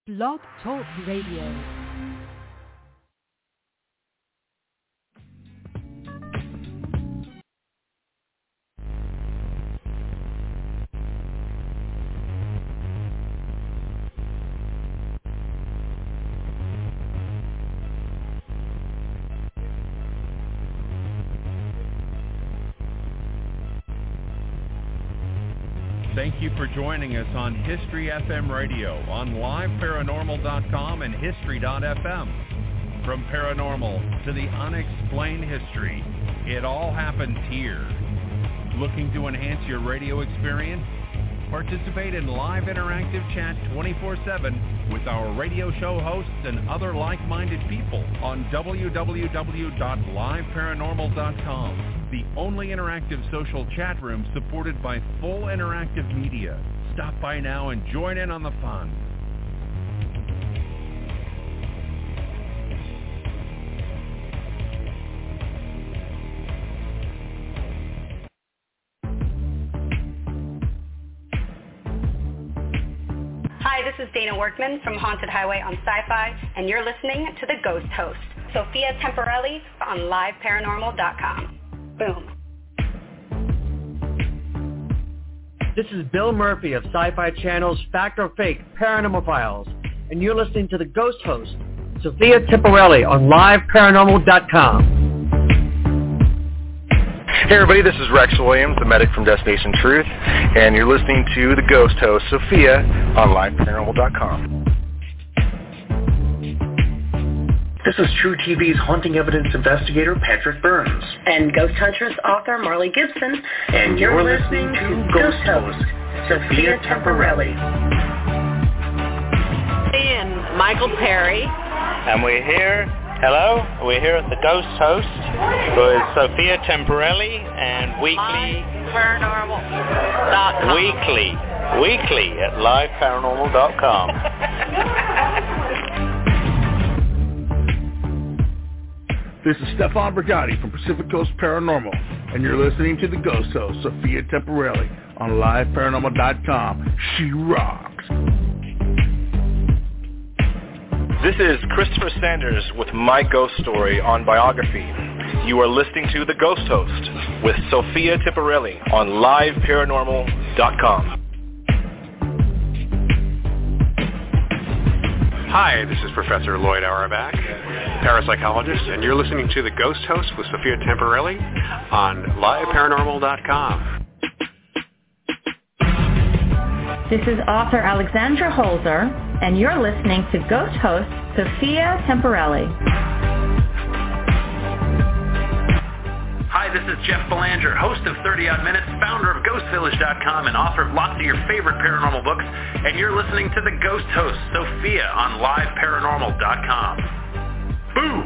Blog Talk Radio. Thank you for joining us on History FM Radio on liveparanormal.com and history.fm. From paranormal to the unexplained history, it all happens here. Looking to enhance your radio experience? Participate in live interactive chat 24/7 with our radio show hosts and other like-minded people on www.liveparanormal.com, the only interactive social chat room supported by full interactive media. Stop by now and join in on the fun. Hi, this is Dana Workman from Haunted Highway on Sci-Fi, and you're listening to The Ghost Host, Sophia Temporelli on liveparanormal.com. Boom. This is Bill Murphy of Sci-Fi Channel's Fact or Fake Paranormal Files, and you're listening to The Ghost Host, Sophia Temporelli on liveparanormal.com. Hey everybody, this is Rex Williams, the medic from Destination Truth, and you're listening to The Ghost Host, Sophia, on liveparanormal.com. This is True TV's haunting evidence investigator, Patrick Burns. And Ghost Hunters author, Marley Gibson. And you're listening to Ghost Host, Sophia Temporelli. And Michael Perry. And we're here at the Ghost Host with Sophia Temporelli and weekly at liveparanormal.com. This is Stefan Brigatti from Pacific Coast Paranormal, and you're listening to The Ghost Host, Sophia Temporelli, on liveparanormal.com. She rocks. This is Christopher Sanders with My Ghost Story on Biography. You are listening to The Ghost Host with Sophia Temporelli on liveparanormal.com. Hi, this is Professor Lloyd Auerbach, parapsychologist, and you're listening to The Ghost Host with Sophia Temporelli on liveparanormal.com. This is author Alexandra Holzer, and you're listening to Ghost Host Sophia Temporelli. Hi, this is Jeff Belanger, host of 30 Odd Minutes, founder of GhostVillage.com, and author of lots of your favorite paranormal books, and you're listening to The Ghost Host, Sophia, on liveparanormal.com. Boo!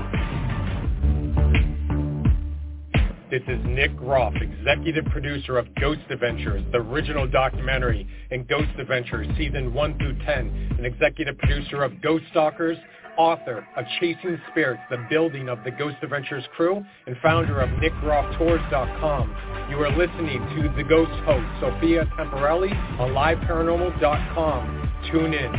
This is Nick Groff, executive producer of Ghost Adventures, the original documentary, and Ghost Adventures Season 1 through 10, and executive producer of Ghost Stalkers, author of Chasing Spirits, the building of the Ghost Adventures crew, and founder of NickGroffTours.com. You are listening to The Ghost Host, Sophia Temporelli, on liveparanormal.com. Tune in.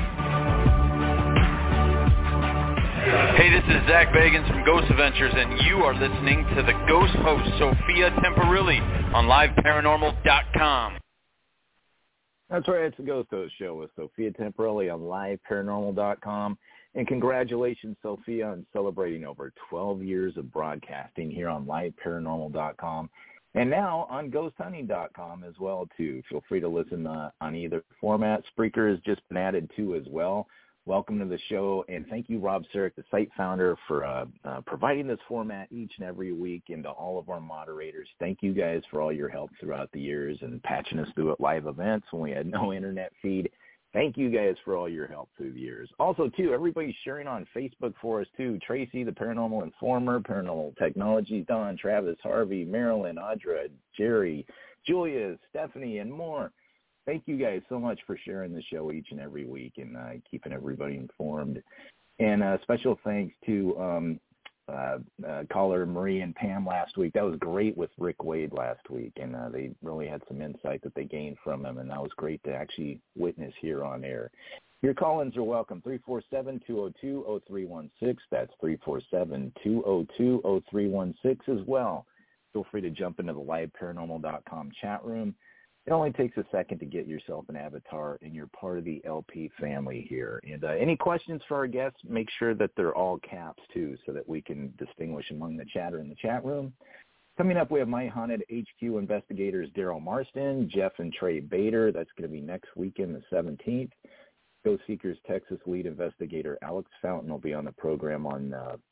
Hey, this is Zach Bagans from Ghost Adventures, and you are listening to The Ghost Host, Sophia Temporelli, on liveparanormal.com. That's right, it's the Ghost Host Show with Sophia Temporelli on liveparanormal.com. And congratulations, Sophia, on celebrating over 12 years of broadcasting here on liveparanormal.com. And now on ghosthunting.com as well, too. Feel free to listen on either format. Spreaker has just been added, too, as well. Welcome to the show, and thank you, Rob Sarek, the site founder, for providing this format each and every week, and to all of our moderators. Thank you guys for all your help throughout the years and patching us through at live events when we had no internet feed. Thank you guys for all your help through the years. Also, too, everybody's sharing on Facebook for us, too. Tracy, the Paranormal Informer, Paranormal Technologies, Don, Travis, Harvey, Marilyn, Audra, Jerry, Julia, Stephanie, and more. Thank you guys so much for sharing the show each and every week and keeping everybody informed. And special thanks to caller Marie and Pam last week. That was great with Rick Wade last week, and they really had some insight that they gained from him, and that was great to actually witness here on air. Your call-ins are welcome, 347-202-0316. That's 347-202-0316 as well. Feel free to jump into the liveparanormal.com chat room. It only takes a second to get yourself an avatar, and you're part of the LP family here. And any questions for our guests, make sure that they're all caps, too, so that we can distinguish among the chatter in the chat room. Coming up, we have My Haunted HQ investigators Daryl Marston, Jeff and Trey Bader. That's going to be next weekend, the 17th. Ghost Seekers Texas lead investigator Alex Fountain will be on the program on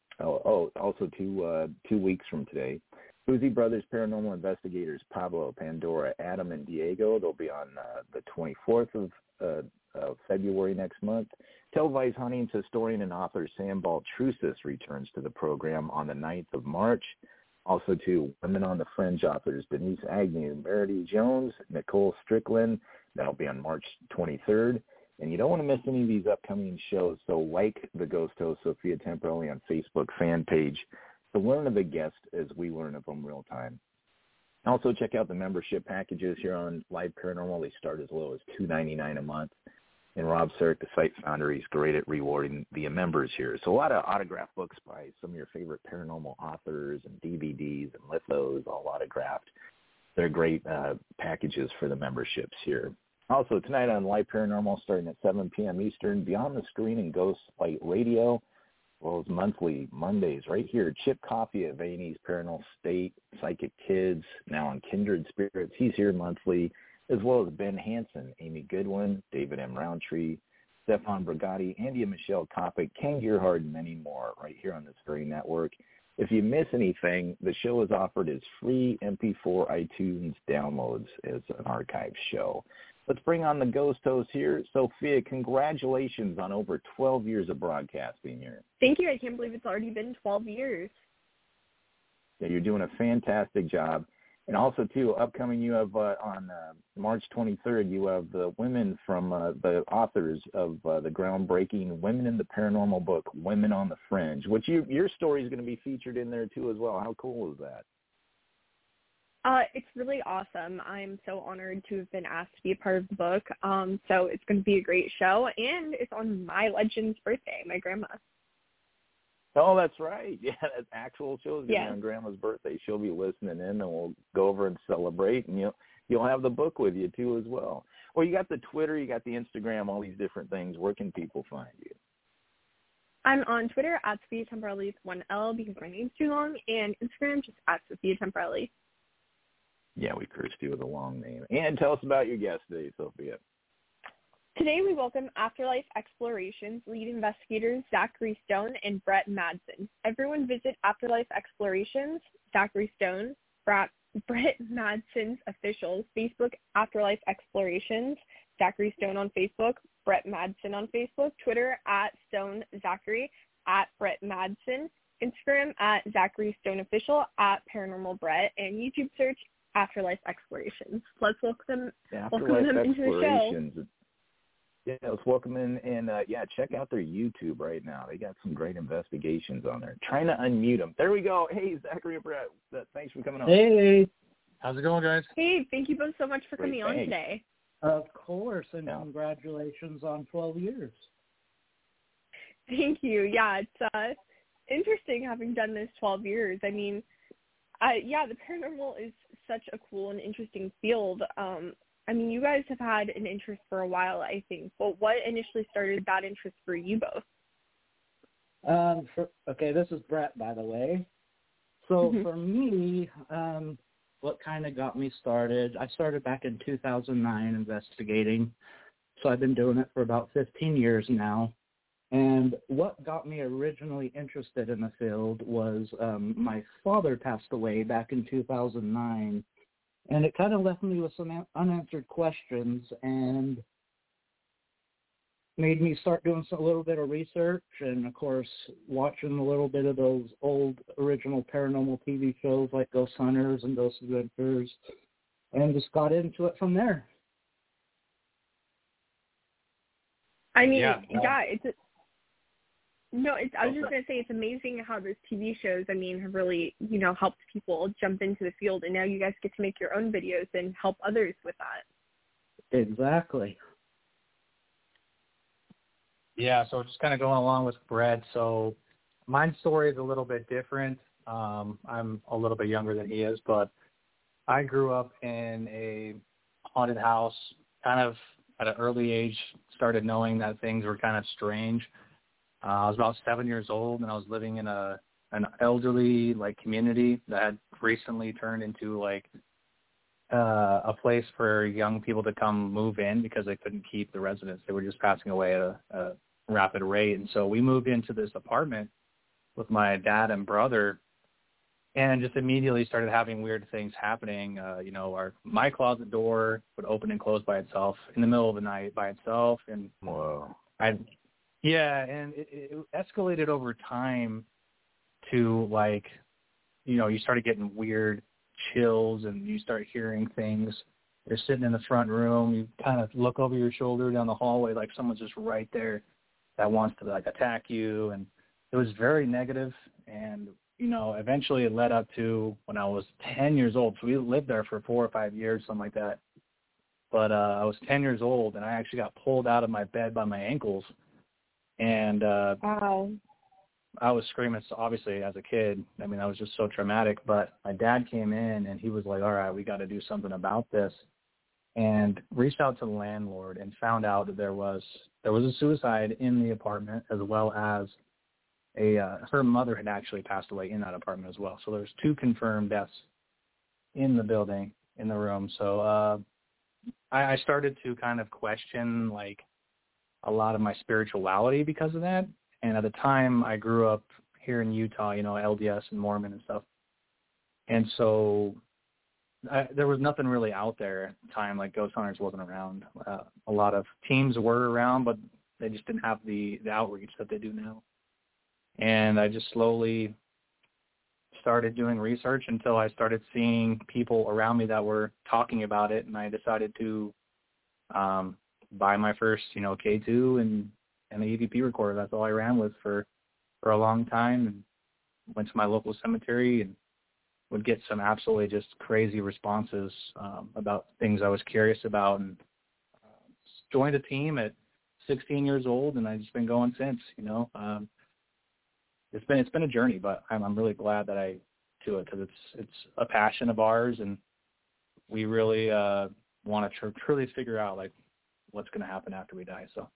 also 2 weeks from today. Uzi Brothers Paranormal Investigators Pablo, Pandora, Adam, and Diego. They'll be on the 24th of February next month. Televised Huntings historian and author Sam Baltrusis returns to the program on the 9th of March. Also, 2 Women on the Fringe authors Denise Agnew, Meredith Jones, Nicole Strickland. That'll be on March 23rd. And you don't want to miss any of these upcoming shows, so like the Ghost Host Sophia Temperelli on Facebook fan page to learn of the guest as we learn of them real time. Also, check out the membership packages here on Live Paranormal. They start as low as $2.99 a month. And Rob Sarek, the site founder, he's great at rewarding the members here. So a lot of autographed books by some of your favorite paranormal authors and DVDs and lithos, all autographed. They're great packages for the memberships here. Also, tonight on Live Paranormal, starting at 7 p.m. Eastern, Beyond the Screen and Ghost Light Radio, as well as monthly Mondays right here. Chip Coffey of A&E's Paranormal State, Psychic Kids, now on Kindred Spirits. He's here monthly, as well as Ben Hansen, Amy Goodwin, David M. Roundtree, Stefan Brigatti, Andy and Michelle Kopic, Ken Gearhart, and many more right here on this very network. If you miss anything, the show is offered as free MP4 iTunes downloads as an archive show. Let's bring on the Ghost Host here. Sophia, congratulations on over 12 years of broadcasting here. Thank you. I can't believe it's already been 12 years. Yeah, you're doing a fantastic job. And also, too, upcoming you have on March 23rd, you have the women from the authors of the groundbreaking Women in the Paranormal book, Women on the Fringe, which your story is going to be featured in there, too, as well. How cool is that? It's really awesome. I'm so honored to have been asked to be a part of the book. So it's going to be a great show, and it's on my legend's birthday, my grandma. Oh, that's right. Yeah, that actual show is going to be on Grandma's birthday. She'll be listening in, and we'll go over and celebrate, and you'll have the book with you, too, as well. Well, you got the Twitter, you got the Instagram, all these different things. Where can people find you? I'm on Twitter at Sophia Temperelli with 1 L because my name's too long, and Instagram just at Sophia Temperelli. Yeah, we cursed you with a long name. And tell us about your guest today, Sophia. Today we welcome Afterlife Explorations lead investigators Zachary Stone and Brett Madsen. Everyone visit Afterlife Explorations, Zachary Stone, Brett Madsen's officials, Facebook Afterlife Explorations, Zachary Stone on Facebook, Brett Madsen on Facebook, Twitter at Stone Zachary, at Brett Madsen, Instagram at Zachary Stone Official, at Paranormal Brett, and YouTube search Afterlife Explorations. Let's welcome them into the show. Yeah, let's welcome in and, check out their YouTube right now. They got some great investigations on there. Trying to unmute them. There we go. Hey, Zachary and Brett. Thanks for coming on. Hey. How's it going, guys? Hey, thank you both so much for coming on today. Of course, and congratulations on 12 years. Thank you. Yeah, it's interesting having done this 12 years. I mean, the paranormal is such a cool and interesting field. I mean, you guys have had an interest for a while, I think. But what initially started that interest for you both? This is Brett, by the way. So for me, what kind of got me started, I started back in 2009 investigating. So I've been doing it for about 15 years now. And what got me originally interested in the field was my father passed away back in 2009. And it kind of left me with some unanswered questions and made me start doing a little bit of research and, of course, watching a little bit of those old original paranormal TV shows like Ghost Hunters and Ghost Adventures, and just got into it from there. I mean, I was just going to say, it's amazing how those TV shows, I mean, have really, helped people jump into the field, and now you guys get to make your own videos and help others with that. Exactly. Yeah, so just kind of going along with Brett. So my story is a little bit different. I'm a little bit younger than he is, but I grew up in a haunted house, kind of at an early age, started knowing that things were kind of strange. I was about 7 years old, and I was living in an elderly community that had recently turned into a place for young people to come move in because they couldn't keep the residents. They were just passing away at a rapid rate. And so we moved into this apartment with my dad and brother and just immediately started having weird things happening. My closet door would open and close by itself in the middle of the night by itself. And whoa. and it escalated over time to you started getting weird chills and you start hearing things. You're sitting in the front room, you kind of look over your shoulder down the hallway like someone's just right there that wants to attack you. And it was very negative. And eventually it led up to when I was 10 years old. So we lived there for 4 or 5 years, something like that. But I was 10 years old and I actually got pulled out of my bed by my ankles. And wow. I was screaming, obviously, as a kid. I mean, that was just so traumatic. But my dad came in, and he was like, all right, we got to do something about this, and reached out to the landlord and found out that there was a suicide in the apartment, as well as her mother had actually passed away in that apartment as well. So there's 2 confirmed deaths in the building, in the room. So I started to kind of question, a lot of my spirituality because of that. And at the time, I grew up here in Utah, LDS and Mormon and stuff. And so there was nothing really out there at the time, Ghost Hunters wasn't around. A lot of teams were around, but they just didn't have the outreach that they do now. And I just slowly started doing research until I started seeing people around me that were talking about it, and I decided to buy my first, K2 and an EVP recorder. That's all I ran with for a long time, and went to my local cemetery and would get some absolutely just crazy responses about things I was curious about, and joined a team at 16 years old, and I've just been going since. It's been a journey, but I'm really glad that I do it because it's a passion of ours, and we really want to truly figure out what's going to happen after we die. So.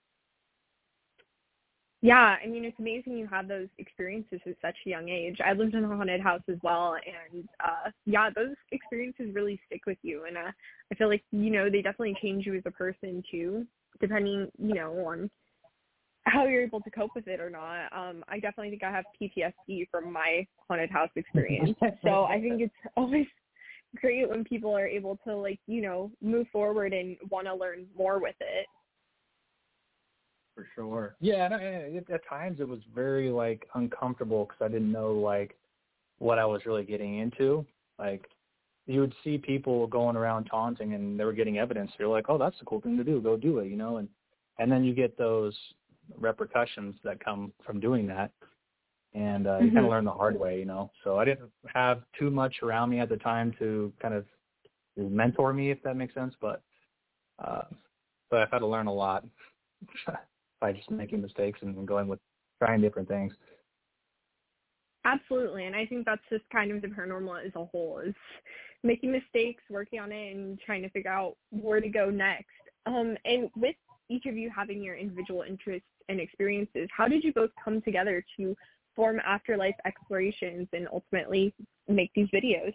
Yeah, I mean, it's amazing you had those experiences at such a young age. I lived in a haunted house as well, and those experiences really stick with you. And I feel like, they definitely change you as a person too, depending, on how you're able to cope with it or not. I definitely think I have PTSD from my haunted house experience. So I think it's always great when people are able to, move forward and want to learn more with it. For sure. Yeah, and at times it was very uncomfortable because I didn't know what I was really getting into. You would see people going around taunting and they were getting evidence. You're like, oh, that's a cool thing to do. Go do it, and then you get those repercussions that come from doing that, and you kind of learn the hard way, So I didn't have too much around me at the time to kind of mentor me, if that makes sense. But I've had to learn a lot. By just making mistakes and going with trying different things. Absolutely, and I think that's just kind of the paranormal as a whole, is making mistakes, working on it, and trying to figure out where to go next. And with each of you having your individual interests and experiences, how did you both come together to form Afterlife Explorations and ultimately make these videos?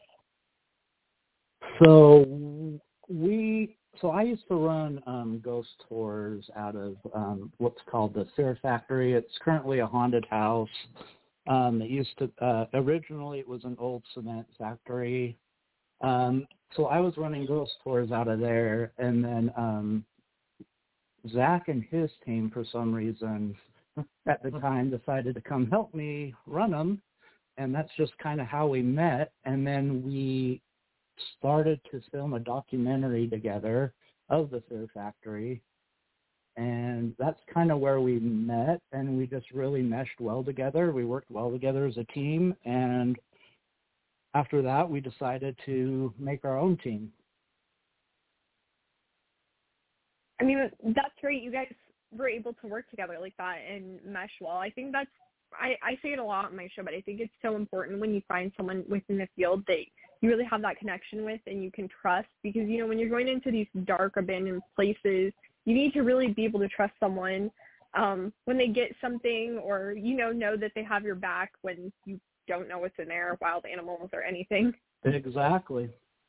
So I used to run ghost tours out of what's called the Fear Factory. It's currently a haunted house. It used to originally it was an old cement factory. So I was running ghost tours out of there, and then Zach and his team, for some reason, at the time decided to come help me run them, and that's just kind of how we met. And then we started to film a documentary together of the Fear Factory, and that's kind of where we met, and we just really meshed well together. We worked well together as a team, and after that we decided to make our own team. I mean, that's great. You guys we're able to work together like that and mesh well. I think that's, I say it a lot on my show, but I think it's so important when you find someone within the field that you really have that connection with and you can trust, because, you know, when you're going into these dark, abandoned places, you need to really be able to trust someone when they get something, or, you know that they have your back when you don't know what's in there, wild animals or anything. Exactly.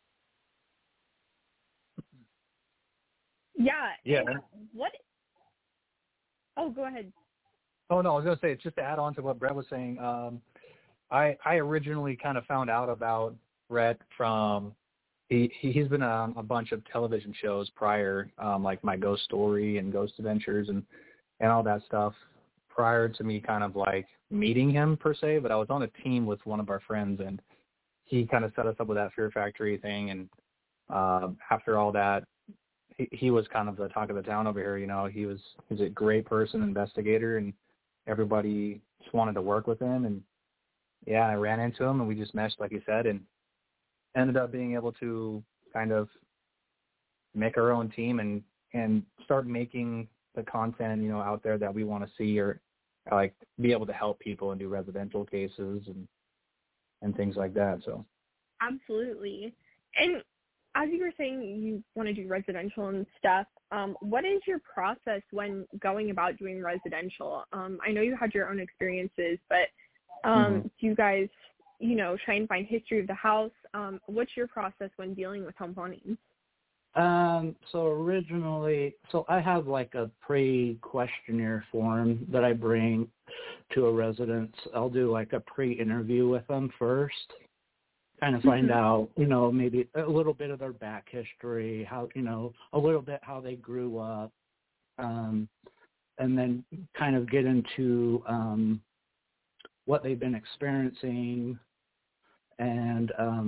Yeah. Yeah. What? Oh, go ahead. Oh, no, I was going to say, just to add on to what Brett was saying, I originally kind of found out about Brett from, he's been on a bunch of television shows prior, like My Ghost Story and Ghost Adventures and all that stuff prior to me kind of like meeting him per se, but I was on a team with one of our friends and he kind of set us up with that Fear Factory thing. And after all that, he was kind of the talk of the town over here. You know, he's a great person, investigator, and everybody just wanted to work with him. And yeah, I ran into him and we just meshed, like you said, and ended up being able to kind of make our own team and start making the content, you know, out there that we want to see, or like be able to help people and do residential cases and things like that. So absolutely. And as you were saying, you want to do residential and stuff. What is your process when going about doing residential? I know you had your own experiences, but do you guys, you know, try and find history of the house? What's your process when dealing with home hauntings? So originally, I have like a pre-questionnaire form that I bring to a residence. I'll do like a pre-interview with them first, kind of find out, you know, maybe a little bit of their back history, how, you know, a little bit how they grew up, and then kind of get into what they've been experiencing, and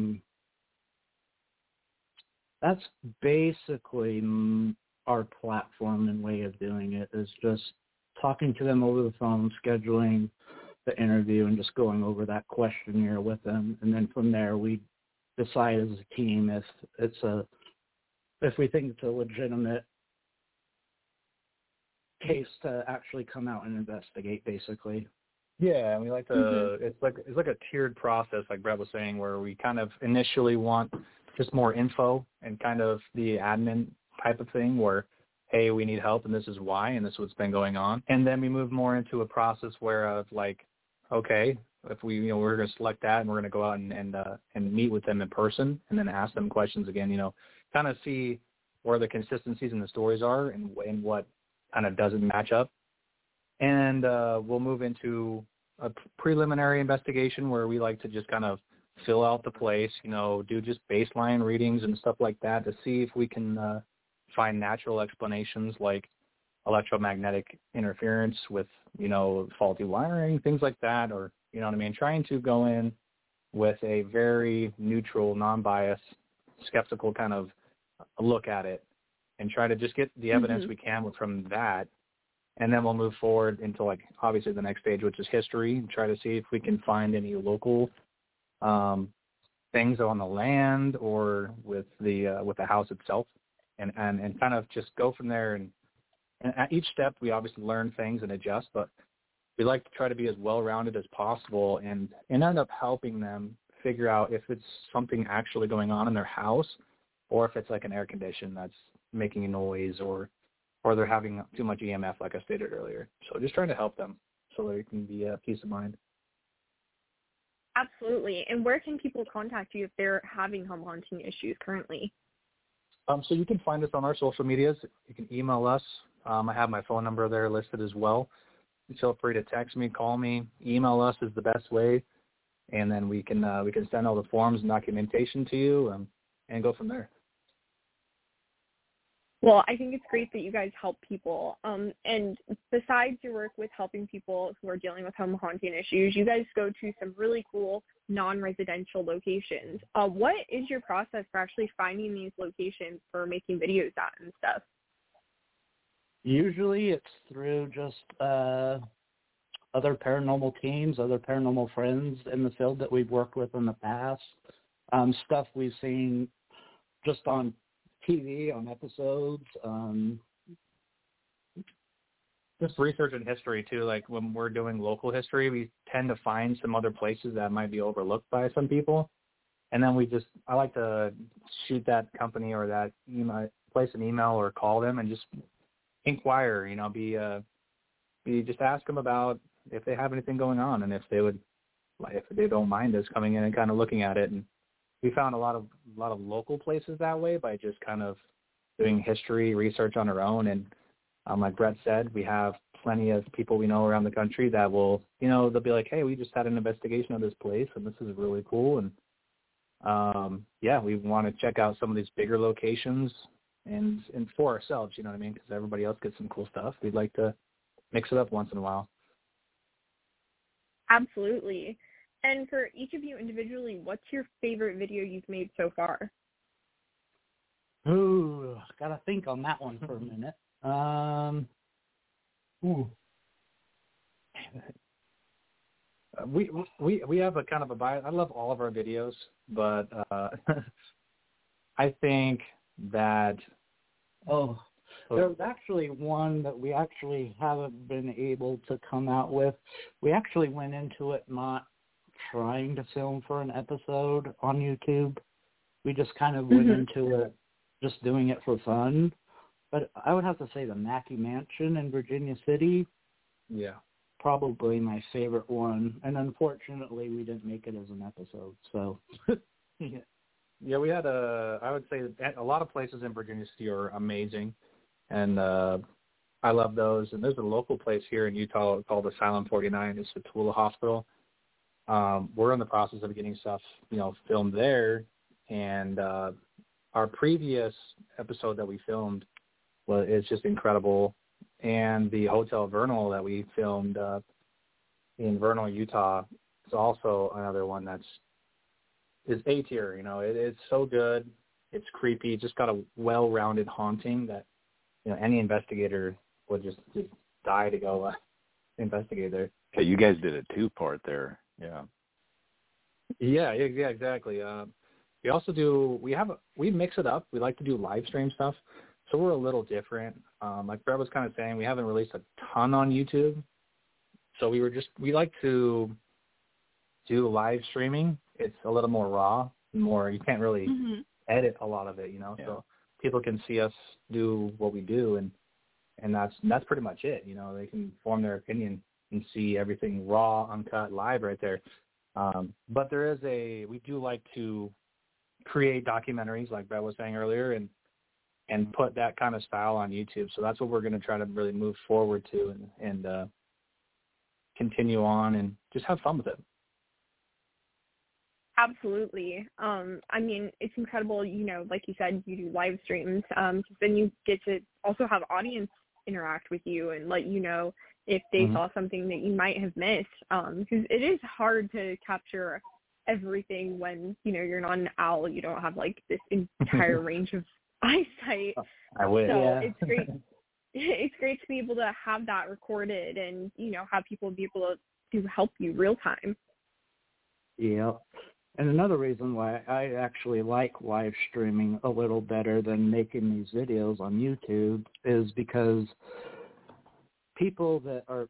that's basically our platform and way of doing it, is just talking to them over the phone, scheduling the interview, and just going over that questionnaire with them. And then from there, we decide as a team if we think it's a legitimate case to actually come out and investigate, basically. Yeah, and we like to, it's like a tiered process, like Brett was saying, where we kind of initially want just more info and kind of the admin type of thing where, hey, we need help and this is why and this is what's been going on. And then we move more into a process where of like, okay, if we, you know, we're going to select that and we're going to go out and meet with them in person and then ask them questions again, you know, kind of see where the consistencies in the stories are and what kind of doesn't match up. And we'll move into a preliminary investigation where we like to just kind of fill out the place, you know, do just baseline readings and stuff like that to see if we can find natural explanations like electromagnetic interference with, you know, faulty wiring, things like that, or, you know what I mean, trying to go in with a very neutral, non-biased, skeptical kind of look at it and try to just get the evidence we can from that. And then we'll move forward into, like, obviously the next stage, which is history, and try to see if we can find any local things on the land or with the house itself, and kind of just go from there. And at each step, we obviously learn things and adjust, but we like to try to be as well-rounded as possible and end up helping them figure out if it's something actually going on in their house or if it's like an air condition that's making a noise or they're having too much EMF, like I stated earlier. So just trying to help them so they can be peace of mind. Absolutely. And where can people contact you if they're having home haunting issues currently? So you can find us on our social medias. You can email us. I have my phone number there listed as well. Feel free to text me, call me, email us is the best way, and then we can send all the forms and documentation to you and go from there. Well, I think it's great that you guys help people. And besides your work with helping people who are dealing with home haunting issues, you guys go to some really cool non-residential locations. What is your process for actually finding these locations for making videos at and stuff? Usually it's through just other paranormal teams, other paranormal friends in the field that we've worked with in the past, stuff we've seen just on TV, on episodes. just research in history too. Like when we're doing local history, we tend to find some other places that might be overlooked by some people. And then I like to shoot that company or that email, place an email or call them and just inquire, just ask them about if they have anything going on and if they don't mind us coming in and kind of looking at it. And we found a lot of local places that way by just kind of doing history research on our own. And like Brett said, we have plenty of people we know around the country that will, they'll be like, hey, we just had an investigation of this place and this is really cool. And we want to check out some of these bigger locations and for ourselves, you know what I mean? Because everybody else gets some cool stuff. We'd like to mix it up once in a while. Absolutely. And for each of you individually, what's your favorite video you've made so far? Ooh, gotta think on that one for a minute. We have a kind of a bias. I love all of our videos, but I think that there's actually one that we actually haven't been able to come out with. We actually went into it not trying to film for an episode on YouTube. We just kind of went into it just doing it for fun. But I would have to say the Mackey Mansion in Virginia City. Yeah. Probably my favorite one. And unfortunately, we didn't make it as an episode. So, yeah, we had I would say a lot of places in Virginia City are amazing. And I love those. And there's a local place here in Utah called Asylum 49. It's the Tooele Hospital. We're in the process of getting stuff, filmed there. And our previous episode that we filmed is just incredible. And the Hotel Vernal that we filmed in Vernal, Utah, is also another one is A tier. It's so good. It's creepy. It's just got a well-rounded haunting that any investigator would just die to go investigate there. Okay, you guys did a 2-part there. Yeah. Yeah, exactly. We also we mix it up. We like to do live stream stuff. So we're a little different. Like Brett was kind of saying, we haven't released a ton on YouTube. So we like to do live streaming. It's a little more raw, you can't really edit a lot of it, Yeah. So people can see us do what we do, and that's pretty much it. They can form their opinion and see everything raw, uncut, live right there. But we do like to create documentaries, like Brett was saying earlier, and put that kind of style on YouTube. So that's what we're going to try to really move forward to and continue on and just have fun with it. Absolutely. I mean, it's incredible, like you said, you do live streams. Then you get to also have audience interact with you and let you know if they saw something that you might have missed. Because it is hard to capture everything when, you're not an owl. You don't have, this entire range of eyesight. I wish. So yeah. It's great. It's great to be able to have that recorded and, have people be able to help you real time. Yeah. And another reason why I actually like live streaming a little better than making these videos on YouTube is because people that are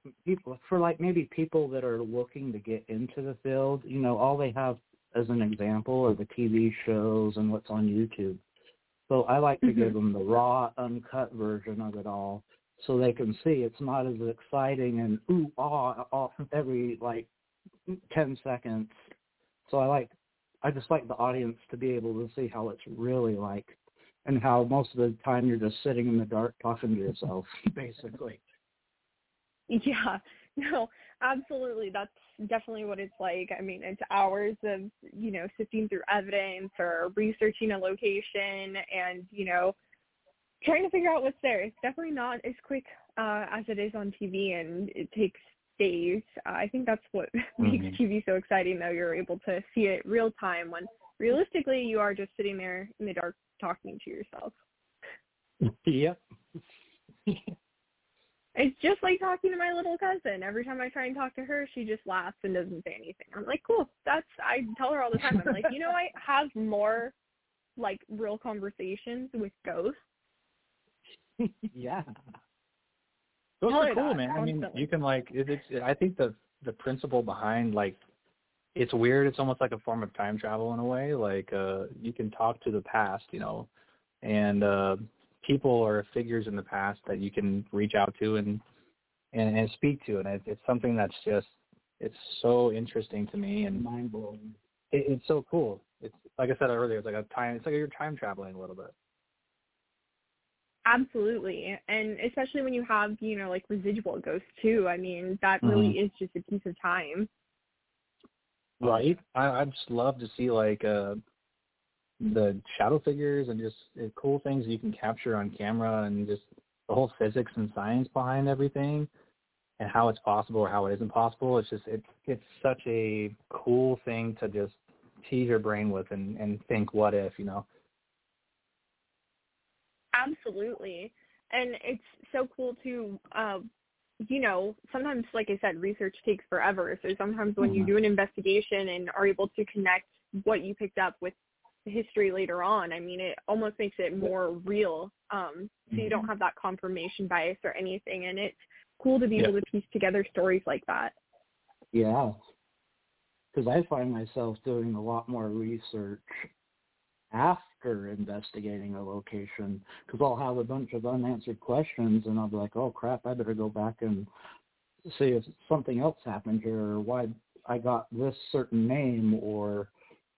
looking to get into the field, all they have as an example are the TV shows and what's on YouTube. So I like to give them the raw, uncut version of it all so they can see it's not as exciting and ooh, ah, every 10 seconds. So I just like the audience to be able to see how it's really like and how most of the time you're just sitting in the dark talking to yourself, basically. Yeah, no, absolutely. That's definitely what it's like. I mean, it's hours of, sifting through evidence or researching a location and, trying to figure out what's there. It's definitely not as quick as it is on TV, and it takes days. I think that's what makes TV so exciting, though. You're able to see it real time when realistically you are just sitting there in the dark talking to yourself. Yep. It's just like talking to my little cousin. Every time I try and talk to her, she just laughs and doesn't say anything. I'm like, cool. I tell her all the time. I'm like, I have more real conversations with ghosts. Yeah. Those are cool, man. I mean, you can I think the principle behind it's weird. It's almost like a form of time travel in a way. You can talk to the past, and people or figures in the past that you can reach out to and speak to, and it's something that's just it's so interesting to me and mind blowing. It's so cool. It's like I said earlier. It's like you're time traveling a little bit. Absolutely, and especially when you have residual ghosts too. I mean, that really is just a piece of time. Right. I'd just love to see the shadow figures and just cool things you can capture on camera and just the whole physics and science behind everything and how it's possible or how it isn't possible. It's just it's such a cool thing to just tease your brain with and think what if, Absolutely. And it's so cool to, sometimes, like I said, research takes forever. So sometimes when you do an investigation and are able to connect what you picked up with history later on, I mean, it almost makes it more real. So you don't have that confirmation bias or anything. And it's cool to be able to piece together stories like that. Yeah. Because I find myself doing a lot more research after investigating a location, because I'll have a bunch of unanswered questions and I'll be like, oh crap, I better go back and see if something else happened here or why I got this certain name or,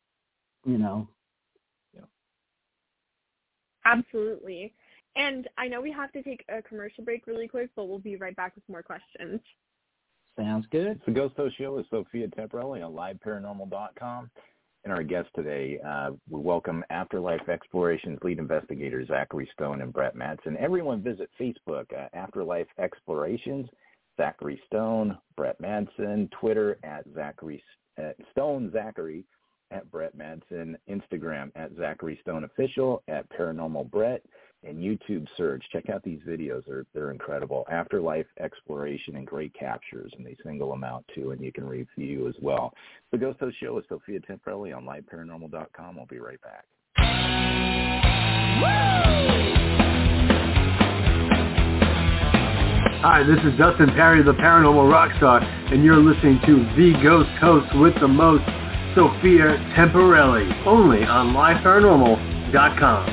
Absolutely. And I know we have to take a commercial break really quick, but we'll be right back with more questions. Sounds good. It's the Ghost Host Show with Sophia Temporelli on liveparanormal.com. And our guests today, we welcome Afterlife Explorations lead investigators Zachary Stone and Brett Madsen. Everyone visit Facebook, Afterlife Explorations, Zachary Stone, Brett Madsen, Twitter at Stone Zachary, at Brett Madsen, Instagram at Zachary Stone Official, at Paranormal Brett, and YouTube search. Check out these videos. They're incredible. Afterlife Exploration and great captures, and they single them out too, and you can review as well. The Ghost Host Show with Sophia Temporelli on liveparanormal.com. I'll be right back. Hi, this is Dustin Perry, the Paranormal Rockstar, and you're listening to The Ghost Host with the most, Sophia Temporelli, only on liveparanormal.com.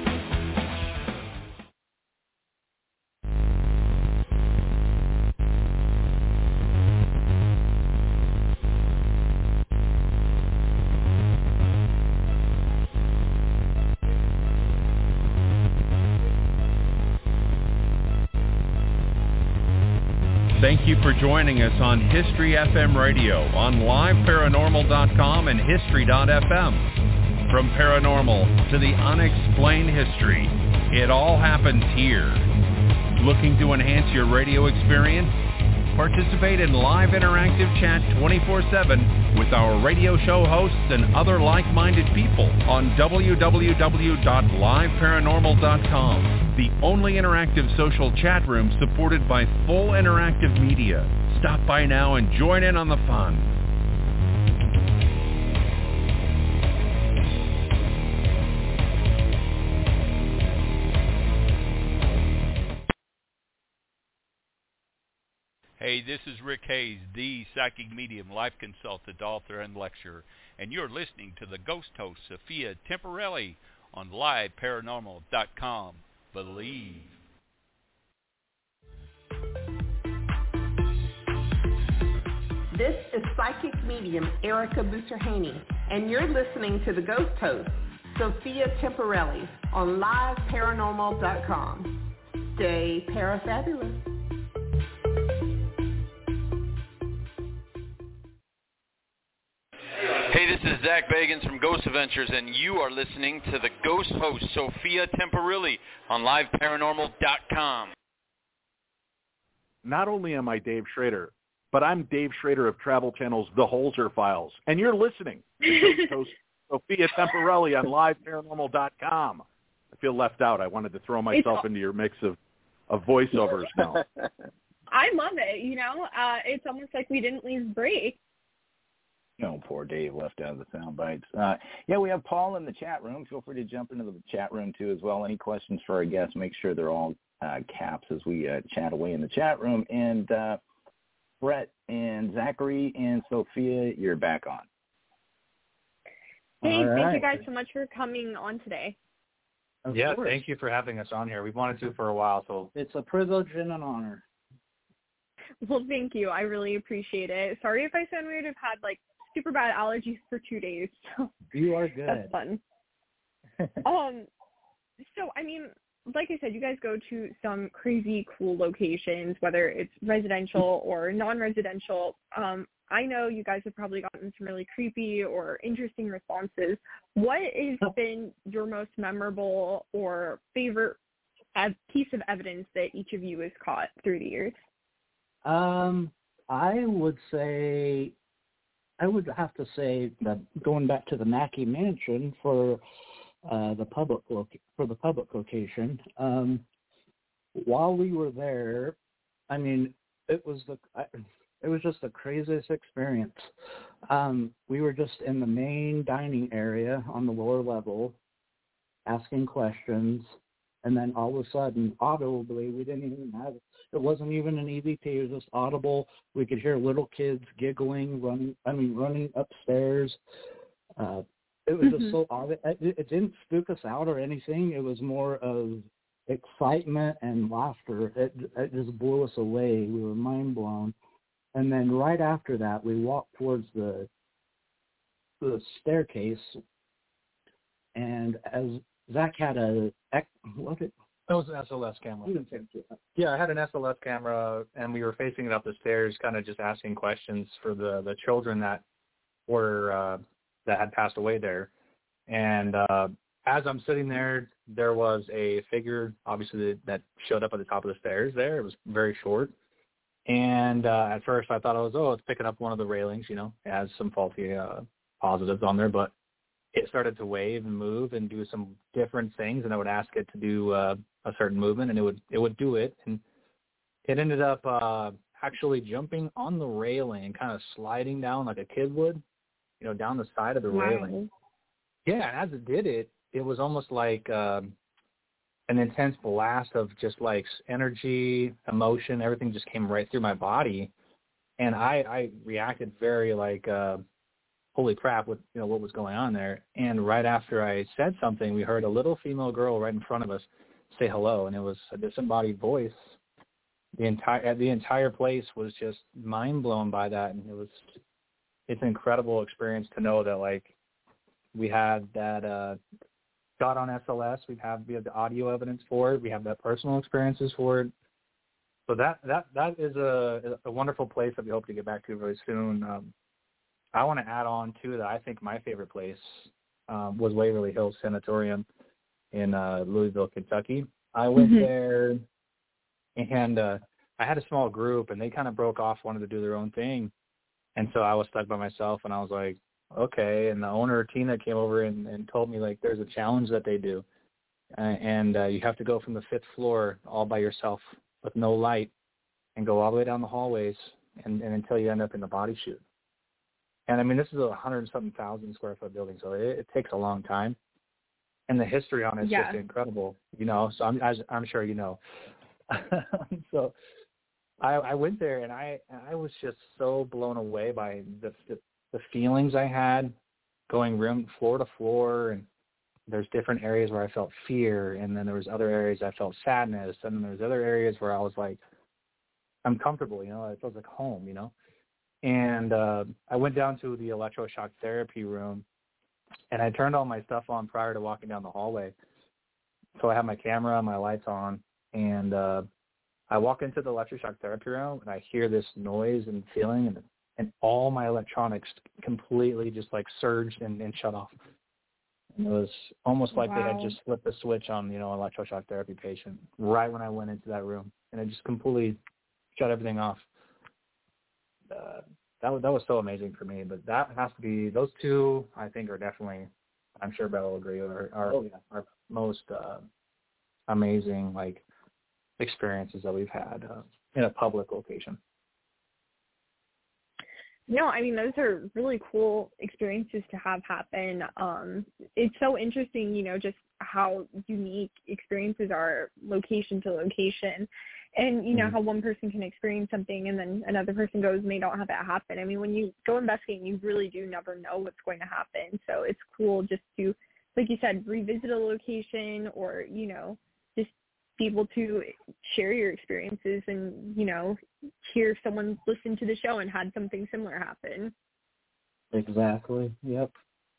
Thank you for joining us on History FM Radio on liveparanormal.com and history.fm. From paranormal to the unexplained history, it all happens here. Looking to enhance your radio experience? Participate in live interactive chat 24/7 with our radio show hosts and other like-minded people on www.liveparanormal.com, the only interactive social chat room supported by full interactive media. Stop by now and join in on the fun. Hey, this is Rick Hayes, the psychic medium, life consultant, author, and lecturer, and you're listening to the Ghost Host, Sophia Temporelli, on liveparanormal.com. Believe. This is psychic medium Erica Buterhaney, and you're listening to the Ghost Host, Sophia Temporelli, on liveparanormal.com. Stay parafabulous. Hey, this is Zach Bagans from Ghost Adventures, and you are listening to the Ghost Host, Sophia Temporelli, on liveparanormal.com. Not only am I Dave Schrader, but I'm Dave Schrader of Travel Channel's The Holzer Files, and you're listening to Ghost Host, Sophia Temporelli, on liveparanormal.com. I feel left out. I wanted to throw myself into your mix of voiceovers now. I love it. It's almost like we didn't leave break. Oh, poor Dave left out of the sound bites. We have Paul in the chat room. Feel free to jump into the chat room, too, as well. Any questions for our guests, make sure they're all caps as we chat away in the chat room. And Brett and Zachary and Sophia, you're back on. Hey, All thank right. you guys so much for coming on today. Yeah, thank you for having us on here. We've wanted to for a while, so it's a privilege and an honor. Well, thank you. I really appreciate it. Sorry if I sound weird. I've had like super bad allergies for 2 days. So you are good. That's fun. So, I mean, like I said, you guys go to some crazy cool locations, whether it's residential or non-residential. I know you guys have probably gotten some really creepy or interesting responses. What has been your most memorable or favorite piece of evidence that each of you has caught through the years? I would have to say that going back to the Mackey Mansion for the public location, while we were there, I mean, it was just the craziest experience. We were just in the main dining area on the lower level, asking questions, and then all of a sudden, audibly, we didn't even have it. It wasn't even an EVP. It was just audible. We could hear little kids giggling, running upstairs. It was just so odd. It didn't spook us out or anything. It was more of excitement and laughter. It just blew us away. We were mind blown. And then right after that, we walked towards the staircase, and as Zach had it was an SLS camera. Yeah, I had an SLS camera, and we were facing it up the stairs, kind of just asking questions for the children that were that had passed away there. And as I'm sitting there, there was a figure, obviously, that showed up at the top of the stairs there. It was very short. And at first I thought it's picking up one of the railings, it has some faulty positives on there, but it started to wave and move and do some different things, and I would ask it to do a certain movement, and it would do it. And it ended up actually jumping on the railing and kind of sliding down like a kid would, down the side of the railing. Yeah, and as it did it, it was almost like an intense blast of just like energy, emotion, everything just came right through my body. And I reacted very like, holy crap, with what was going on there. And right after I said something, we heard a little female girl right in front of us say hello, and it was a disembodied voice. The entire place was just mind blown by that, and it's an incredible experience to know that like we had that shot on SLS. We have the audio evidence for it. We have that personal experiences for it. So that is a wonderful place that we hope to get back to very soon. I want to add on too that I think my favorite place was Waverly Hills Sanatorium in Louisville, Kentucky. I went there, and I had a small group, and they kind of broke off, wanted to do their own thing, and so I was stuck by myself, and I was like, okay. And the owner, Tina, came over and told me, like, there's a challenge that they do, and you have to go from the 5th floor all by yourself with no light and go all the way down the hallways and until you end up in the body chute. And, I mean, this is a 100-something-thousand square foot building, so it takes a long time. And the history on it is just incredible, so I'm sure you know. So I went there, and I was just so blown away by the feelings I had going floor to floor, and there's different areas where I felt fear, and then there was other areas I felt sadness, and then there's other areas where I was like, I'm comfortable, it feels like home, And I went down to the electroshock therapy room, and I turned all my stuff on prior to walking down the hallway. So I had my camera and my lights on, and I walk into the electroshock therapy room, and I hear this noise and feeling, and all my electronics completely just like surged and shut off. And it was almost like they had just flipped the switch on, an electroshock therapy patient right when I went into that room, and it just completely shut everything off. That was so amazing for me. But that has to be, those two, I think, are definitely, I'm sure Bella will agree, are most amazing like experiences that we've had in a public location. No, I mean, those are really cool experiences to have happen. It's so interesting, just how unique experiences are location to location. And, how one person can experience something and then another person goes and they don't have that happen. I mean, when you go investigating, you really do never know what's going to happen. So it's cool just to, like you said, revisit a location or, just be able to share your experiences and, hear someone listen to the show and had something similar happen. Exactly. Yep.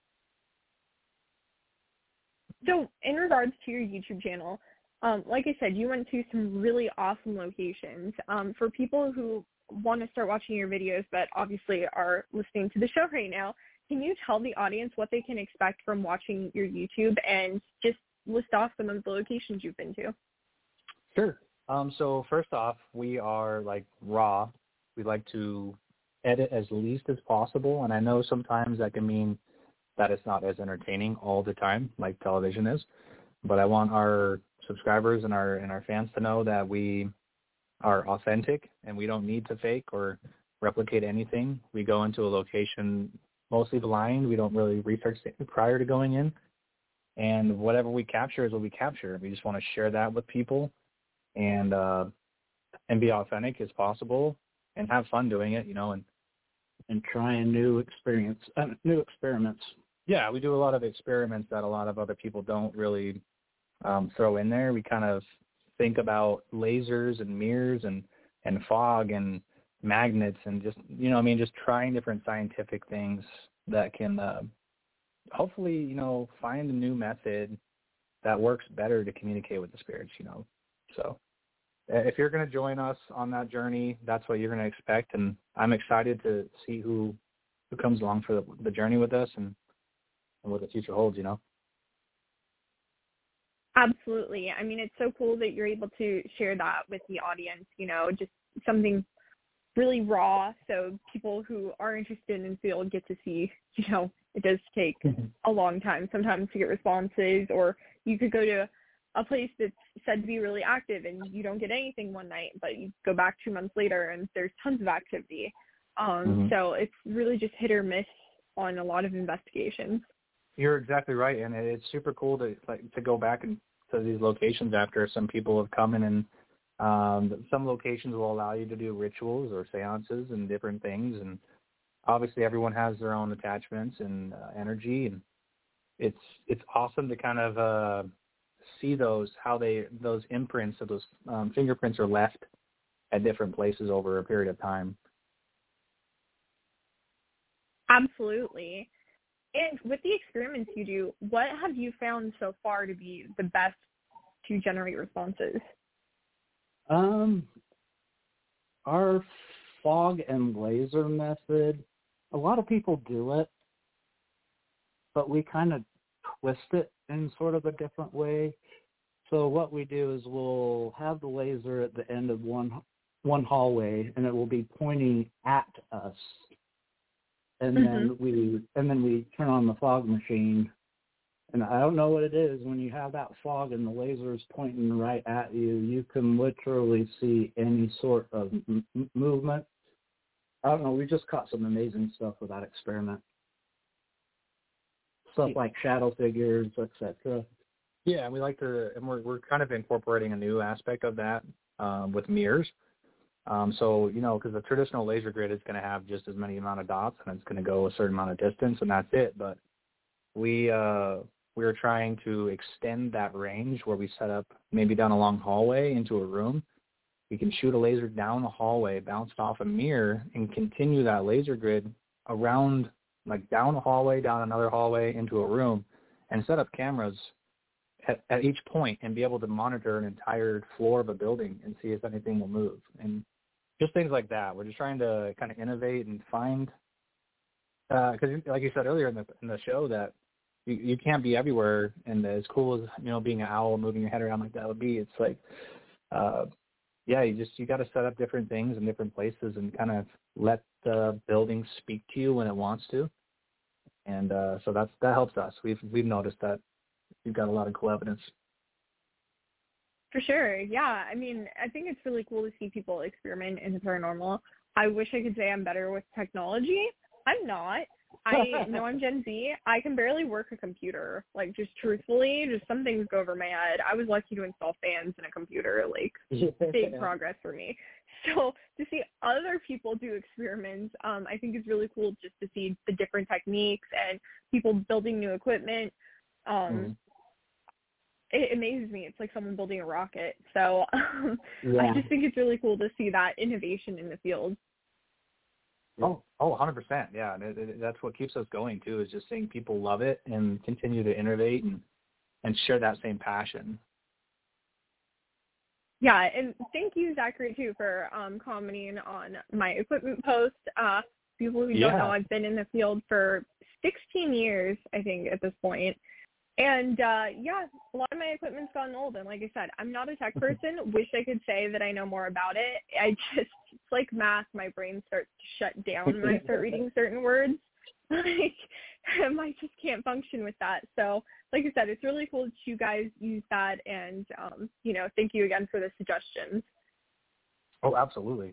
So in regards to your YouTube channel, like I said, you went to some really awesome locations. For people who want to start watching your videos but obviously are listening to the show right now, can you tell the audience what they can expect from watching your YouTube and just list off some of the locations you've been to? Sure. So first off, we are like raw. We like to edit as least as possible, and I know sometimes that can mean that it's not as entertaining all the time like television is, but I want our subscribers and our fans to know that we are authentic and we don't need to fake or replicate anything. We go into a location mostly blind. We don't really research prior to going in, and whatever we capture is what we capture. We just want to share that with people and be authentic as possible and have fun doing it, and trying new experiments. Yeah, we do a lot of experiments that a lot of other people don't really throw in there. We kind of think about lasers and mirrors and fog and magnets and just, just trying different scientific things that can hopefully, find a new method that works better to communicate with the spirits, So if you're going to join us on that journey, that's what you're going to expect. And I'm excited to see who comes along for the journey with us and what the future holds, Absolutely. I mean, it's so cool that you're able to share that with the audience, just something really raw. So people who are interested in the field get to see, it does take a long time sometimes to get responses, or you could go to a place that's said to be really active and you don't get anything one night, but you go back 2 months later and there's tons of activity. So it's really just hit or miss on a lot of investigations. You're exactly right, and it's super cool to go back to these locations after some people have come in, and some locations will allow you to do rituals or seances and different things, and obviously everyone has their own attachments and energy, and it's awesome to kind of see those imprints of those fingerprints are left at different places over a period of time. Absolutely. And with the experiments you do, what have you found so far to be the best to generate responses? Our fog and laser method, a lot of people do it, but we kind of twist it in sort of a different way. So what we do is we'll have the laser at the end of one hallway, and it will be pointing at us. And then we turn on the fog machine, and I don't know what it is. When you have that fog and the laser is pointing right at you, you can literally see any sort of movement. I don't know. We just caught some amazing stuff with that experiment. Stuff like shadow figures, etc. Yeah, and we like to, and we're kind of incorporating a new aspect of that with mirrors. So, because the traditional laser grid is going to have just as many amount of dots, and it's going to go a certain amount of distance, and that's it. But we're trying to extend that range where we set up maybe down a long hallway into a room. We can shoot a laser down the hallway, bounced off a mirror, and continue that laser grid around, like down a hallway, down another hallway, into a room, and set up cameras at each point and be able to monitor an entire floor of a building and see if anything will move. And just things like that. We're just trying to kind of innovate and find, because like you said earlier in the show, that you can't be everywhere. And as cool as, being an owl, moving your head around like that would be, it's like, you got to set up different things in different places and kind of let the building speak to you when it wants to. And so that helps us. We've noticed that we've got a lot of cool evidence. For sure, yeah. I mean, I think it's really cool to see people experiment in the paranormal. I wish I could say I'm better with technology. I'm not. I know I'm Gen Z. I can barely work a computer. Like, just truthfully, just some things go over my head. I was lucky to install fans in a computer, like, big progress for me. So to see other people do experiments, I think is really cool just to see the different techniques and people building new equipment. It amazes me. It's like someone building a rocket. So I just think it's really cool to see that innovation in the field. Oh, 100%. Yeah, that's what keeps us going too. Is just seeing people love it and continue to innovate and share that same passion. Yeah, and thank you, Zachary, too, for commenting on my equipment post. People who don't know, I've been in the field for 16 years, I think, at this point. And, a lot of my equipment's gotten old. And like I said, I'm not a tech person. Wish I could say that I know more about it. It's like math. My brain starts to shut down when I start reading certain words. Like, I just can't function with that. So, like I said, it's really cool that you guys use that. And, thank you again for the suggestions. Oh, absolutely.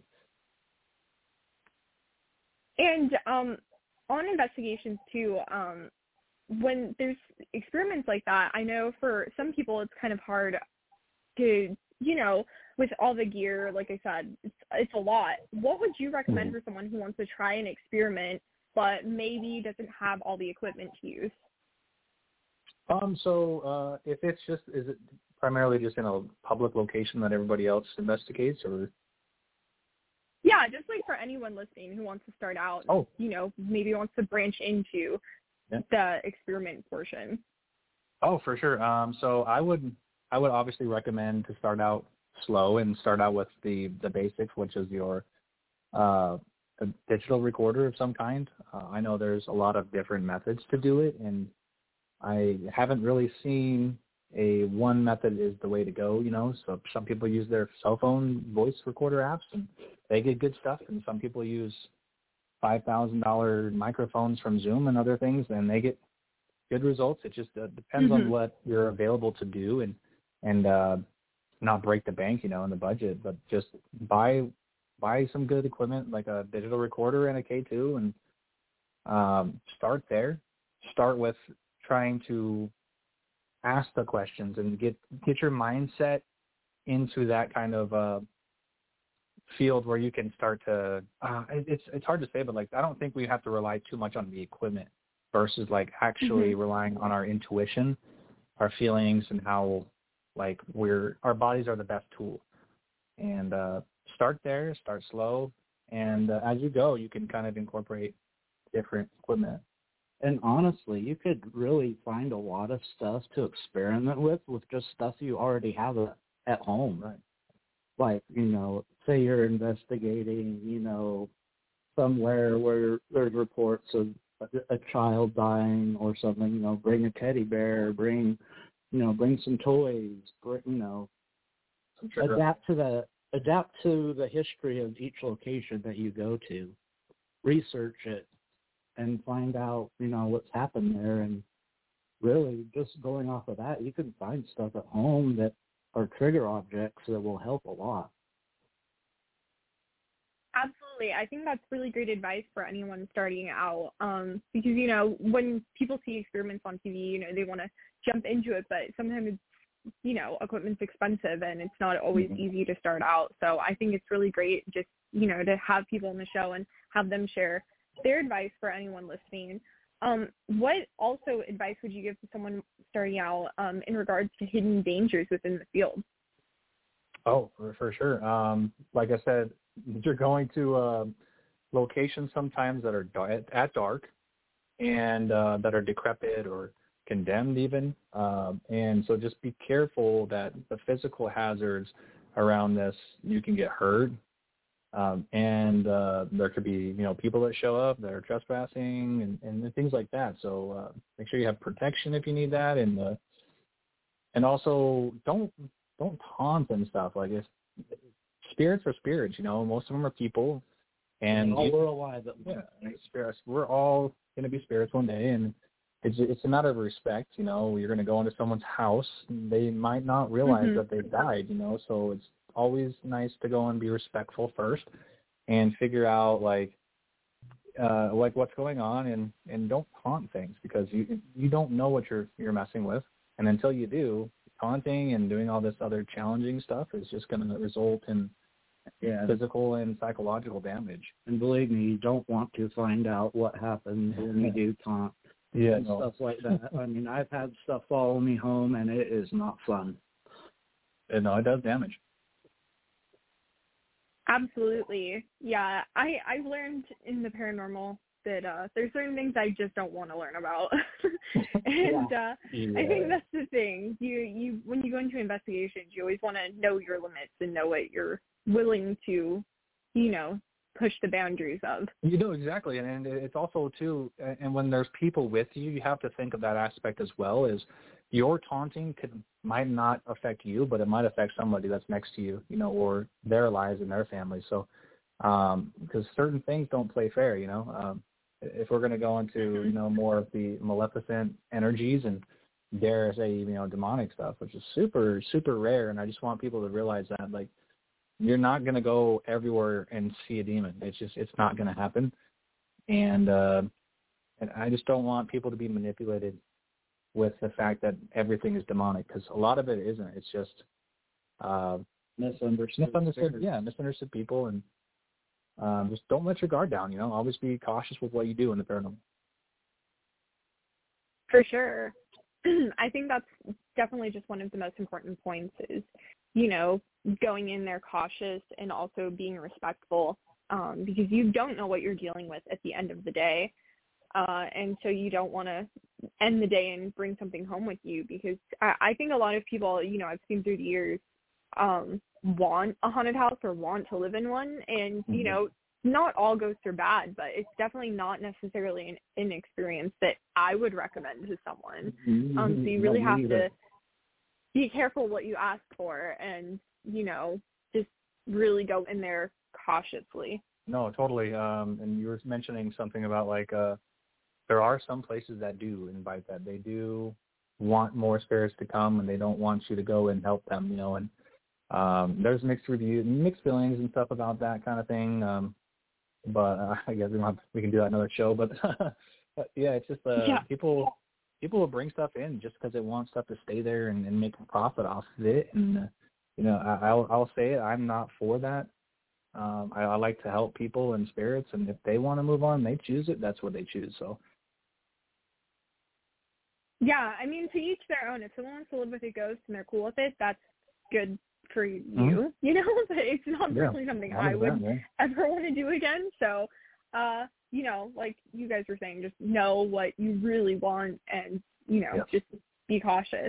And on investigations, too, when there's experiments like that, I know for some people it's kind of hard to, with all the gear, like I said, it's a lot. What would you recommend for someone who wants to try an experiment but maybe doesn't have all the equipment to use? So if it's is it primarily just in a public location that everybody else investigates, or? Yeah, just like for anyone listening who wants to start out, maybe wants to branch into the experiment portion. Oh, for sure. So I would obviously recommend to start out slow and start out with the basics, which is your a digital recorder of some kind. I know there's a lot of different methods to do it, and I haven't really seen one method is the way to go, So some people use their cell phone voice recorder apps, and they get good stuff, and some people use $5,000 microphones from Zoom and other things, and they get good results. It just depends on what you're available to do, and not break the bank, in the budget, but just buy some good equipment like a digital recorder and a K2, and start there. Start with trying to ask the questions and get your mindset into that kind of field where you can start to it's hard to say, but like I don't think we have to rely too much on the equipment versus like actually relying on our intuition, our feelings, and how like our bodies are the best tool. And start there, start slow, and as you go you can kind of incorporate different equipment. And honestly, you could really find a lot of stuff to experiment with just stuff you already have at home. Right. Like, say you're investigating, somewhere where there's reports of a child dying or something, bring a teddy bear, bring some toys, adapt to the history of each location that you go to, research it, and find out, what's happened there. And really, just going off of that, you can find stuff at home that are trigger objects that will help a lot. Absolutely. I think that's really great advice for anyone starting out, because, when people see experiments on TV, they want to jump into it, but sometimes it's, equipment's expensive and it's not always easy to start out. So I think it's really great just, to have people on the show and have them share their advice for anyone listening. What also advice would you give to someone starting out in regards to hidden dangers within the field? Oh, for sure. Like I said, you're going to locations sometimes that are at dark and that are decrepit or condemned even. And so just be careful that the physical hazards around this, you can get hurt. And there could be, people that show up that are trespassing and things like that. So make sure you have protection if you need that, and also don't taunt and stuff. Like spirits are spirits, most of them are people, and we're alive. Spirits. We're all going to be spirits one day, and it's a matter of respect. You're going to go into someone's house, and they might not realize that they died. So it's always nice to go and be respectful first, and figure out like what's going on, and don't taunt things, because you don't know what you're messing with, and until you do, taunting and doing all this other challenging stuff is just going to result in physical and psychological damage. And believe me, you don't want to find out what happens when you do taunt and stuff like that. I mean, I've had stuff follow me home, and it is not fun. No, it does damage. Absolutely. Yeah, I've learned in the paranormal that there's certain things I just don't want to learn about. And I think that's the thing. You when you go into investigations, you always want to know your limits and know what you're willing to, push the boundaries of. Exactly. And it's also, too, and when there's people with you, you have to think of that aspect as well, is your taunting might not affect you, but it might affect somebody that's next to you, or their lives and their family. So, because certain things don't play fair, if we're going to go into, more of the maleficent energies and dare say, demonic stuff, which is super, super rare. And I just want people to realize that, like, you're not going to go everywhere and see a demon. It's not going to happen. And I just don't want people to be manipulated with the fact that everything is demonic, because a lot of it isn't. It's just misunderstood people, and just don't let your guard down. Always be cautious with what you do in the paranormal. For sure. I think that's definitely just one of the most important points is, going in there cautious and also being respectful, because you don't know what you're dealing with at the end of the day. And so you don't want to end the day and bring something home with you, because I think a lot of people, I've seen through the years, want a haunted house or want to live in one. And, not all ghosts are bad, but it's definitely not necessarily an experience that I would recommend to someone. So you really have to be careful what you ask for and, just really go in there cautiously. No, totally. And you were mentioning something about there are some places that do invite that. They do want more spirits to come, and they don't want you to go and help them, and there's mixed feelings and stuff about that kind of thing. But I guess we can do that another show. But yeah, it's just people will bring stuff in just because they want stuff to stay there and make a profit off of it. And I'll say it, I'm not for that. I like to help people and spirits, and if they want to move on, they choose it. That's what they choose. So. Yeah, I mean, to each their own. If someone wants to live with a ghost and they're cool with it, that's good for you, but it's not personally something I would ever want to do again. So, like you guys were saying, just know what you really want and, just be cautious.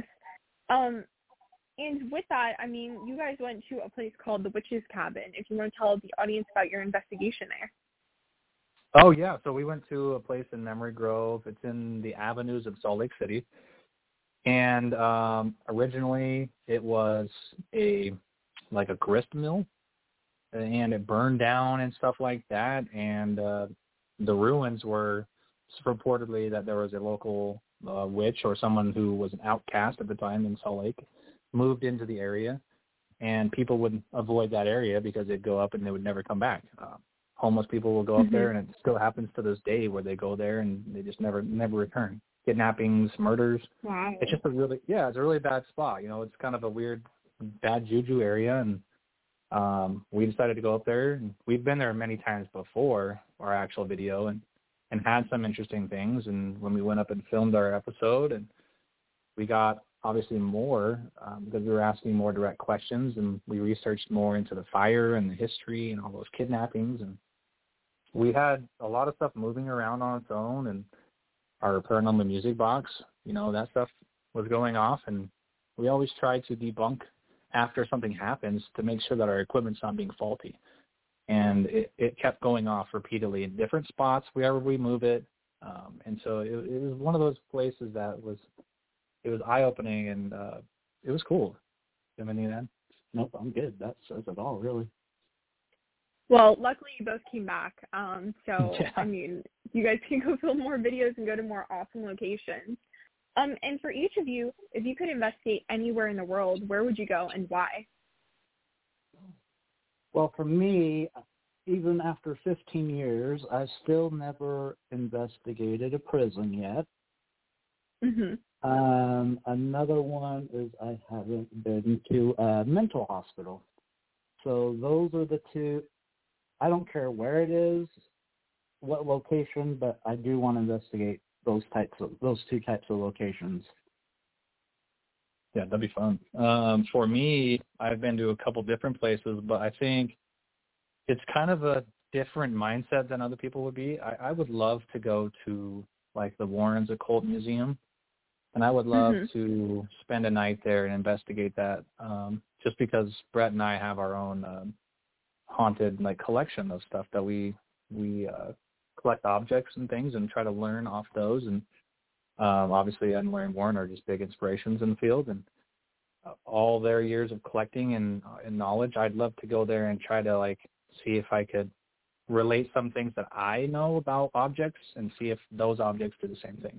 And with that, I mean, you guys went to a place called the Witch's Cabin. If you want to tell the audience about your investigation there. Oh, yeah. So we went to a place in Memory Grove. It's in the avenues of Salt Lake City. And originally it was a grist mill, and it burned down and stuff like that. And the ruins were reportedly that there was a local witch or someone who was an outcast at the time in Salt Lake moved into the area, and people would avoid that area because they'd go up and they would never come back. Homeless people will go up there, and it still happens to this day where they go there and they just never return. Kidnappings, murders. Wow. It's just it's a really bad spot. It's kind of a weird, bad juju area, and we decided to go up there. And we've been there many times before our actual video and had some interesting things. And when we went up and filmed our episode, and we got obviously more because we were asking more direct questions, and we researched more into the fire and the history and all those kidnappings. And we had a lot of stuff moving around on its own, and our paranormal music box, that stuff was going off, and we always try to debunk after something happens to make sure that our equipment's not being faulty. And it kept going off repeatedly in different spots wherever we move it. And so it was one of those places that was eye-opening, and it was cool. You have anything to add? Nope, I'm good. That says it all, really. Well, luckily you both came back. So, yeah. I mean, you guys can go film more videos and go to more awesome locations. And for each of you, if you could investigate anywhere in the world, where would you go and why? Well, for me, even after 15 years, I still never investigated a prison yet. Another one is I haven't been to a mental hospital. So those are the two. I don't care where it is, what location, but I do want to investigate those two types of locations. Yeah, that'd be fun. For me, I've been to a couple different places, but I think it's kind of a different mindset than other people would be. I would love to go to like the Warrens Occult Museum, and I would love to spend a night there and investigate that. Just because Brett and I have our own haunted like collection of stuff that we collect objects and things and try to learn off those. And obviously, Ed and Larry Warren are just big inspirations in the field, and all their years of collecting and knowledge, I'd love to go there and try to like see if I could relate some things that I know about objects and see if those objects do the same thing.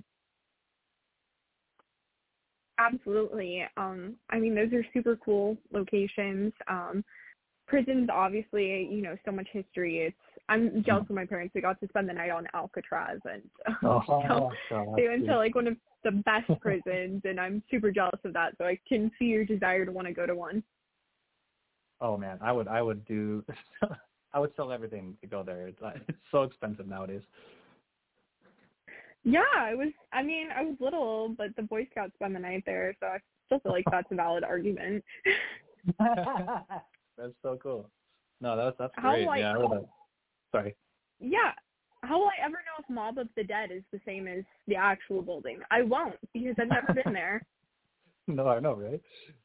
Absolutely. I mean, those are super cool locations. Prisons, obviously, you know, so much history. I'm jealous of my parents. They got to spend the night on Alcatraz, and they went to like one of the best prisons, and I'm super jealous of that. So I can see your desire to want to go to one. Oh man, I would do. I would sell everything to go there. It's so expensive nowadays. Yeah, I was little, but the Boy Scouts spend the night there, so I still feel like that's a valid argument. That's so cool. No, that's great. Sorry. Yeah. How will I ever know if Mob of the Dead is the same as the actual building? I won't, because I've never been there. No, I know, right?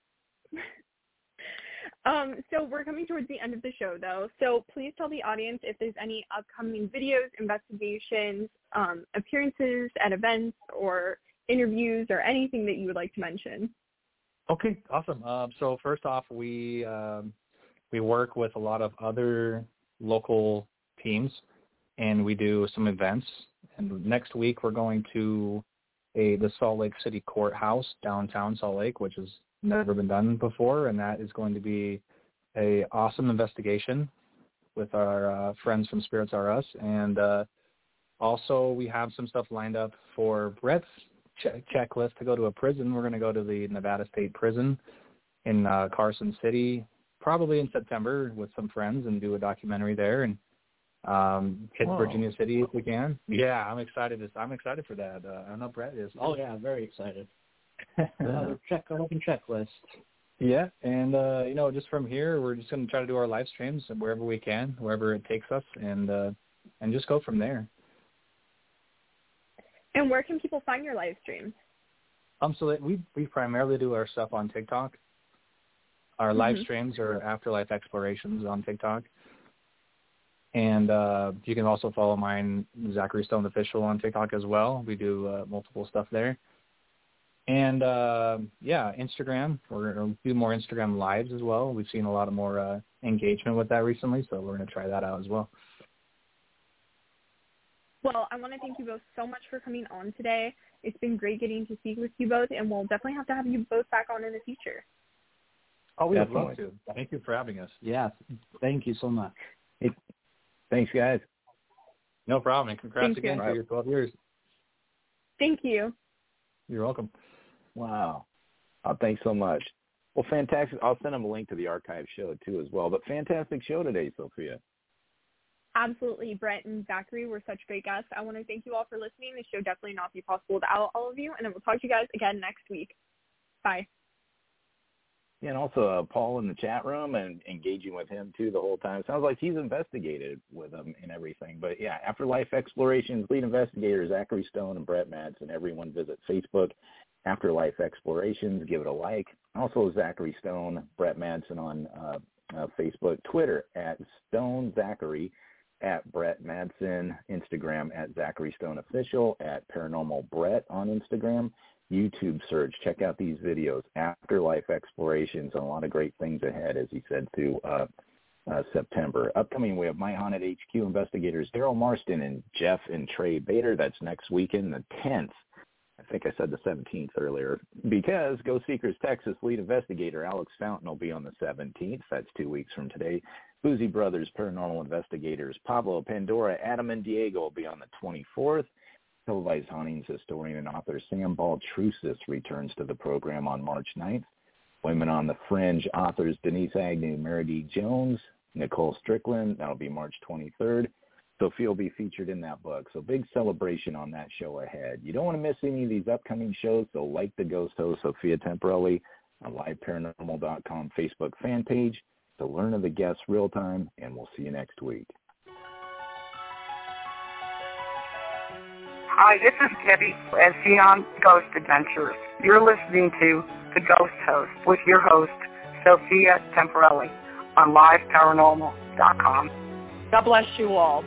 So we're coming towards the end of the show, though. So please tell the audience if there's any upcoming videos, investigations, appearances at events, or interviews, or anything that you would like to mention. Okay, awesome. So first off, we work with a lot of other local teams, and we do some events. And next week we're going to the Salt Lake City Courthouse, downtown Salt Lake, which has never been done before, and that is going to be a awesome investigation with our friends from Spirits R Us. And also we have some stuff lined up for Brett's checklist to go to a prison. We're going to go to the Nevada State Prison in Carson City, probably in September, with some friends, and do a documentary there, and hit Virginia City if we can. Yeah, I'm excited for that. I don't know if Brett is. Oh yeah, very excited. Another checklist. Yeah, and just from here, we're just going to try to do our live streams wherever we can, wherever it takes us, and just go from there. And where can people find your live streams? So that we primarily do our stuff on TikTok. Our live streams are Afterlife Explorations on TikTok. And you can also follow mine, Zachary Stone Official, on TikTok as well. We do multiple stuff there. And, Instagram. We're going to do more Instagram lives as well. We've seen a lot of more engagement with that recently, so we're going to try that out as well. Well, I want to thank you both so much for coming on today. It's been great getting to speak with you both, and we'll definitely have to have you both back on in the future. Oh, we would love to. Thank you for having us. Yeah, thank you so much. Hey, thanks, guys. No problem, and congrats again for your 12 years. Thank you. You're welcome. Wow. Oh, thanks so much. Well, fantastic. I'll send them a link to the archive show, too, as well. But fantastic show today, Sophia. Absolutely. Brett and Zachary were such great guests. I want to thank you all for listening. The show definitely not be possible without all of you. And then we'll talk to you guys again next week. Bye. Yeah, and also Paul in the chat room and engaging with him, too, the whole time. Sounds like he's investigated with them and everything. But, yeah, Afterlife Explorations, lead investigators Zachary Stone and Brett Madsen. Everyone visit Facebook, Afterlife Explorations. Give it a like. Also Zachary Stone, Brett Madsen on Facebook, Twitter at Stone Zachary, at Brett Madsen, Instagram at Zachary Stone Official, at Paranormal Brett on Instagram. YouTube search. Check out these videos. Afterlife Explorations, and a lot of great things ahead, as he said, through September. Upcoming, we have My Haunted HQ investigators Daryl Marston and Jeff and Trey Bader. That's next weekend, the 10th. I think I said the 17th earlier, because Ghost Seekers Texas lead investigator Alex Fountain will be on the 17th. That's 2 weeks from today. Boozy Brothers Paranormal Investigators Pablo, Pandora, Adam, and Diego will be on the 24th. Televised Hauntings historian and author Sam Baltrusis returns to the program on March 9th. Women on the Fringe authors Denise Agnew, Mary D. Jones, Nicole Strickland, that'll be March 23rd. Sophia will be featured in that book. So big celebration on that show ahead. You don't want to miss any of these upcoming shows, so like the Ghost Host Sophia Temporelli on liveparanormal.com Facebook fan page to learn of the guests real time, and we'll see you next week. Hi, this is Debbie at Xenon Ghost Adventures. You're listening to The Ghost Host with your host, Sophia Temporelli, on liveparanormal.com. God bless you all.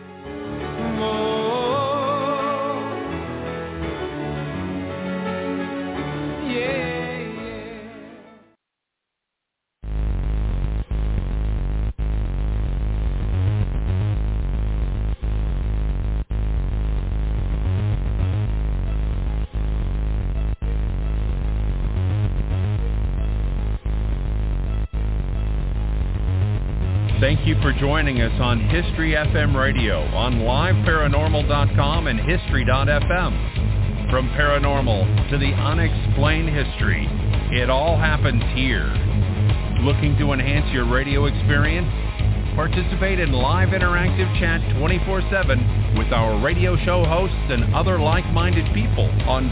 Thank you for joining us on History FM Radio on liveparanormal.com and history.fm. From paranormal to the unexplained history, it all happens here. Looking to enhance your radio experience? Participate in live interactive chat 24/7 with our radio show hosts and other like-minded people on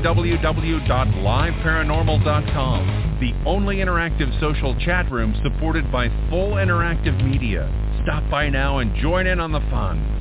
www.liveparanormal.com, the only interactive social chat room supported by full interactive media. Stop by now and join in on the fun.